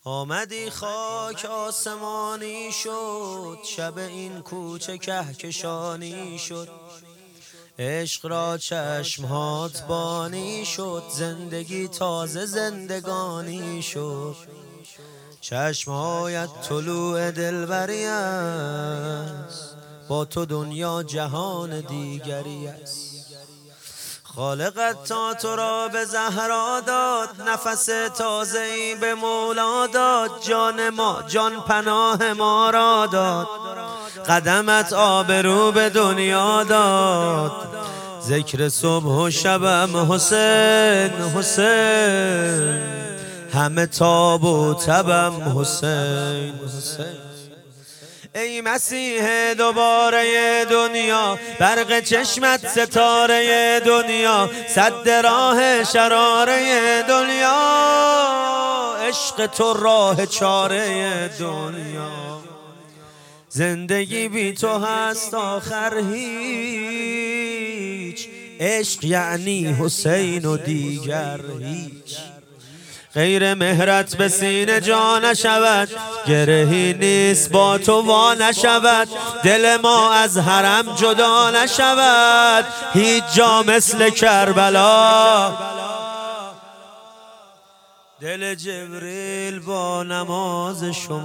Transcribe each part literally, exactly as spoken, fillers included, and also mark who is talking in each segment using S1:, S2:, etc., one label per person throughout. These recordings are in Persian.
S1: آمدی خاک آسمانی شد، شب این کوچه کهکشانی شد. عشق را چشمهات بانی شد، زندگی تازه زندگانی شد. چشمهایت طلوع دلبری است، با تو دنیا جهان دیگری است. خالقت تا تو را به زهرا داد، نفس تازه‌ای به مولا داد. جان ما جان پناه ما را داد، قدمت آبرو به دنیا داد. ذکر صبح و شبم حسین حسین، همه تاب و تبم حسین حسین. ای مسیح دوباره دنیا، برق چشمت ستاره دنیا، سد راه شراره دنیا. عشق تو راه چاره دنیا، زندگی بی تو هست آخر هیچ. عشق یعنی حسین و دیگر هیچ. غیر مهرت به سینه جا نشود، گرهی نیست با تو وا نشود. دل ما از حرم جدا نشود، هیچ جا مثل کربلا. دل جبریل با نماز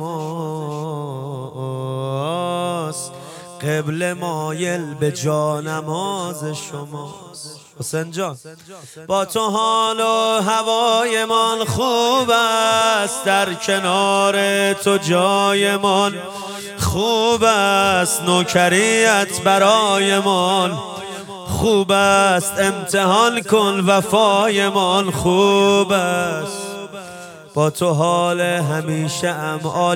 S1: شماست، قبل مایل به جا نماز شماست. حسین جان با تو حال و هوایمان خوب است، در کنار تو جایمان خوب است. نوکریت برایمان خوب است، امتحان کن وفایمان خوب است. با تو حال همیشه ام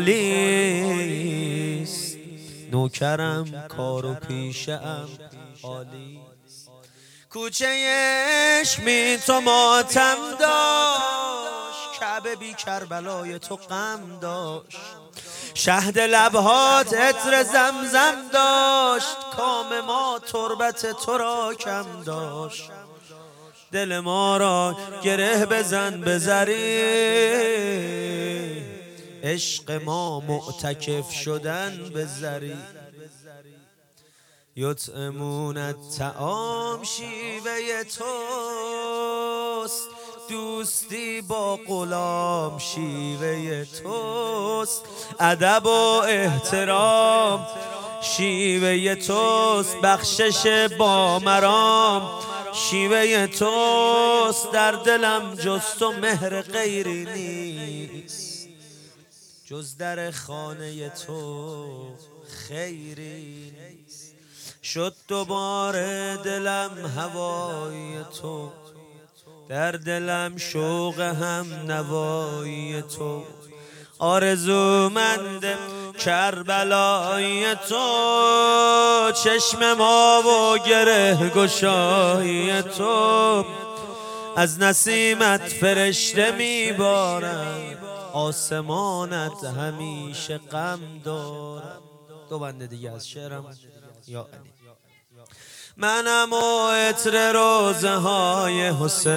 S1: عالی است، نوکرم کار و پیشه ام عالی. کوچه عشق تو ماتم داشت، کعبه بی کربلای تو غم داشت. شهد لبهات عطر زمزم داشت، کام ما تربت تو را کم داشت. دل ما را گره بزن بزری، عشق ما معتکف شدن بزری. یطعمون الطعام شیوه توست، دوستی با غلام شیوه توست. ادب و احترام شیوه توست، بخشش با مرام شیوه توست. در دلم جز تو مهر غیری نیست، جز در خانه تو خیری نیست. شد دوباره دلم هوای تو، در دلم شوق هم نوای تو. آرزومند کربلای تو، چشم ما و گره گشای تو. از نسیمت فرشته میبارند، آسمانت همیشه غم دارد. دو بنده دیگه از شعرم یا علی. منم و عطر روزه های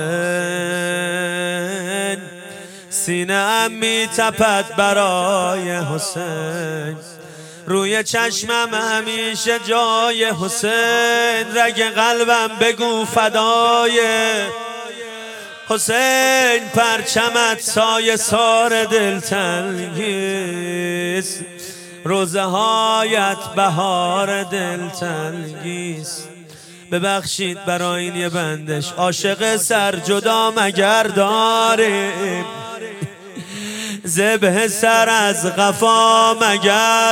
S1: حسین، سینه ام می تپد برای حسین. روی چشمم همیشه جای حسین، رگ قلبم بگو فدای حسین. پرچمت سایه سار دلتنگیست، روزه هایت بهار دلتنگیست. ببخشید برای این یه بندش، عاشق سر جدا مگر داریم؟ ذبح سر از قفا مگر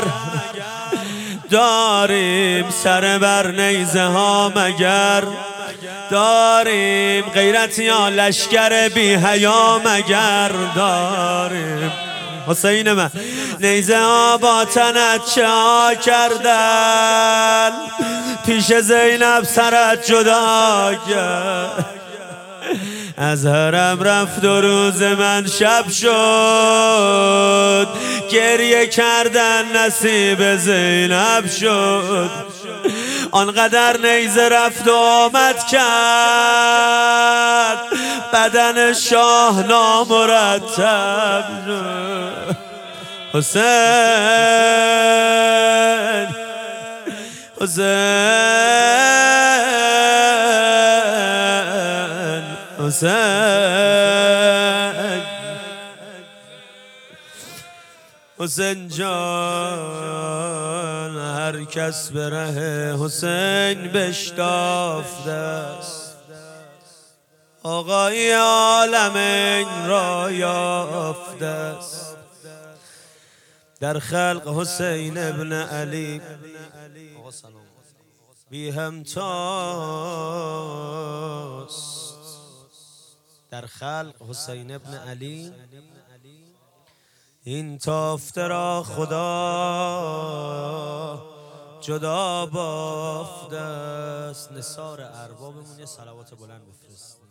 S1: داریم؟ سر بر نیزه ها مگر داریم؟ غیرت یا لشکر بی حیا مگر داریم؟ حسین من نیزه ها با تنت چه ها کردن، پیش زینب سرت جدا کرد. از حرم رفت و روز من شب شد، گریه کردن نصیب زینب شد. آنقدر نیزه رفت و آمد کرد بدن شاه نامرتب حسین حسین حسین حسین جان هر کس به ره حسین بشتافته است آقای عالم این را یافته است در خلق حسین ابن علی بی همتاست در خلق حسین ابن علی این تافته را خدا جدا بافته است. نثار اربابمون یه صلوات بلند بفرست.